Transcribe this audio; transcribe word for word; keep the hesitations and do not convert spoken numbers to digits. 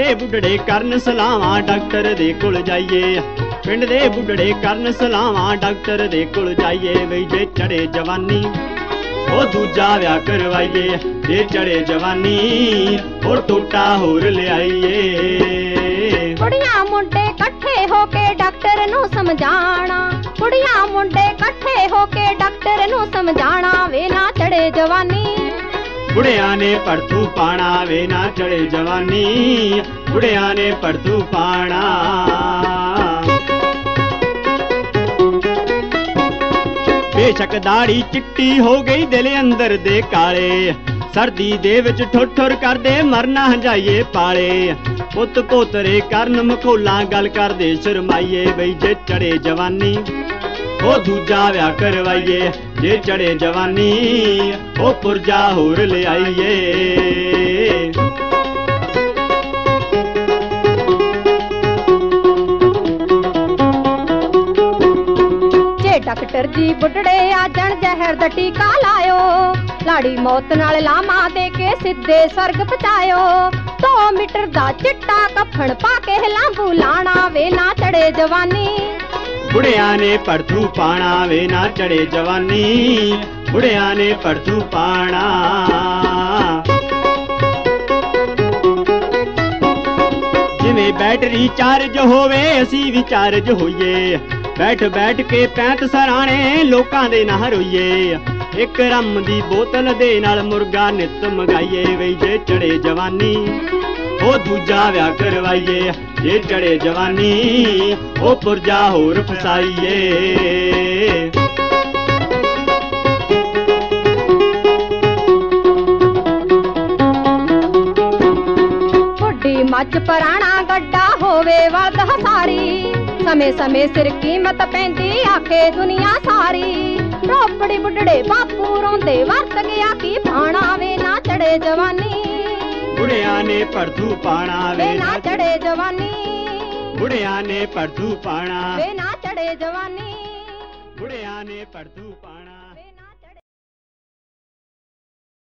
ਦੇ ਬੁੱਢੜੇ ਕਰਨ ਸਲਾਵਾਂ ਡਾਕਟਰ ਦੇ ਕੋਲ ਜਾਈਏ। ਪਿੰਡ ਦੇ ਬੁੱਢੜੇ ਕਰਨ ਸਲਾਵਾਂ ਡਾਕਟਰ ਦੇ ਕੋਲ ਜਾਈਏ। ਬਈ ਜੇ ਚੜੇ ਜਵਾਨੀ ਉਹ ਦੂਜਾ ਵਿਆਹ ਕਰਵਾਈਏ। ਜੇ ਚੜੇ ਜਵਾਨੀ ਉਹ ਟੋਟਾ ਹੋਰ ਲਿਆਈਏ। ਕੁੜੀਆਂ ਮੁੰਡੇ ਇਕੱਠੇ ਹੋ ਕੇ ਡਾਕਟਰ ਨੂੰ ਸਮਝਾਣਾ। ਕੁੜੀਆਂ ਮੁੰਡੇ ਇਕੱਠੇ ਹੋ ਕੇ ਡਾਕਟਰ ਨੂੰ ਸਮਝਾਣਾ। ਵੇ ਨਾ ਚੜੇ ਜਵਾਨੀ ਬੁੜਿਆਂ ਨੇ ਪੜਤੂ ਪਾਣਾ। ਵੇ ਨਾ ਚੜੇ ਜਵਾਨੀ ਬੁੜਿਆਂ ਨੇ ਪੜਤੂ ਪਾਣਾ। ਬੇਸ਼ੱਕ ਦਾੜੀ ਚਿੱਟੀ ਹੋ ਗਈ ਦਿਲ ਅੰਦਰ ਦੇ ਕਾਲੇ। ਸਰਦੀ ਦੇ ਵਿੱਚ ਠੁੱਠੁਰ ਕਰਦੇ ਮਰਨਾ ਹੰਝਾਈਏ ਪਾਲੇ। ਪੁੱਤ ਪੋਤਰੇ ਕਰਨ ਮਖੌਲਾਂ ਗੱਲ ਕਰਦੇ ਸ਼ਰਮਾਈਏ। ਬਈ ਜੇ ਚੜੇ ਜਵਾਨੀ ਉਹ ਦੂਜਾ ਵਿਆਹ ਕਰਵਾਈਏ। ਜੇ ਚੜੇ ਜਵਾਨੀ ਉਹ ਪੁਰਜਾ ਹੋਰ ਲਿਆਈਏ। ਜੇ ਡਾਕਟਰ ਜੀ ਬੁੱਢੜੇ ਆ ਜਣ ਜ਼ਹਿਰ ਦਾ ਟੀਕਾ ਲਾਇਓ। ਲਾੜੀ ਮੌਤ ਨਾਲ ਲਾਮਾ ਦੇ ਕੇ ਸਿੱਧੇ ਸਰਗ ਪਹੁੰਚਾਇਓ। ਦੋ ਮੀਟਰ ਦਾ ਚਿੱਟਾ ਕਫਣ ਪਾ ਕੇ ਲਾਂਬੂ ਲਾਣਾ। ਵੇ ਨਾ ਚੜੇ ਜਵਾਨੀ ਬੁੜਿਆਂ ਨੇ ਪੜਤੂ ਪਾਣਾ। ਵੇ ਨਾ ਚੜੇ ਜਵਾਨੀ ਬੁੜਿਆਂ ਨੇ ਪੜਤੂ ਪਾਣਾ। ਜਿਵੇਂ ਬੈਟਰੀ ਚਾਰਜ ਹੋਵੇ ਅਸੀਂ ਵੀ ਚਾਰਜ ਹੋਈਏ। ਬੈਠ ਬੈਠ ਕੇ ਪੈਂਤ ਸਰਾਣੇ ਲੋਕਾਂ ਦੇ ਨਾ ਰੋਈਏ। ਇੱਕ ਰੰਮ ਦੀ ਬੋਤਲ ਦੇ ਨਾਲ ਮੁਰਗਾ ਨਿੱਤ ਮੰਗਾਈਏ। ਬਈ ਜੇ ਚੜੇ ਜਵਾਨੀ ਉਹ ਦੂਜਾ ਵਿਆਹ ਕਰਵਾਈਏ। ਜੇ ਚੜੇ ਜਵਾਨੀ ਉਹ ਪੁਰਜਾ ਹੋਰ ਫਸਾਈਏ। ਵੱਡੀ ਮੱਝ ਪਰਾਣਾ ਗੱਡਾ ਹੋਵੇ ਵਲਦ ਹਸਾਰੀ। ਸਮੇਂ ਸਮੇਂ ਸਿਰ ਕੀਮਤ ਪੈਂਦੀ ਆਖੇ ਦੁਨੀਆ ਸਾਰੀ। ਰੋਪੜੀ ਬੁੱਢੜੇ ਬਾਪੂ ਰੋਂਦੇ ਵਰਤ ਗਿਆ ਕੀ ਪਾਣਾ। ਵੇ ਨਾ ਚੜੇ ਜਵਾਨੀ ਬੁੜਿਆਂ ਨੇ ਪੜਤੂ ਪਾਣਾ। ਵੇ ਨਾ ਚੜੇ ਜਵਾਨੀ ਬੁੜਿਆਂ ਨੇ ਪੜਤੂ ਪਾਣਾ। ਵੇ ਨਾ ਚੜੇ ਜਵਾਨੀ ਬੁੜਿਆਂ ਨੇ ਪੜਤੂ ਪਾਣਾ।